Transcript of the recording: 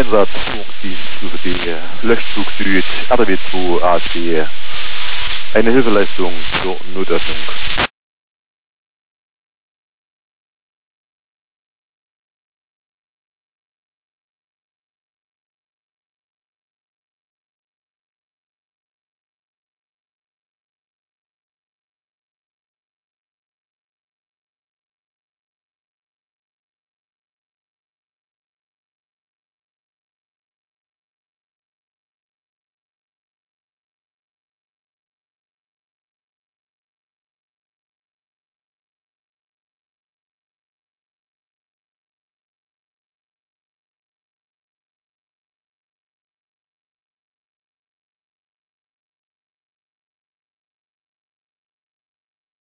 Einsatz, Führungsdienst UVD, Löschzug Süd, RDW2 AC. Eine Hilfeleistung zur Notöffnung.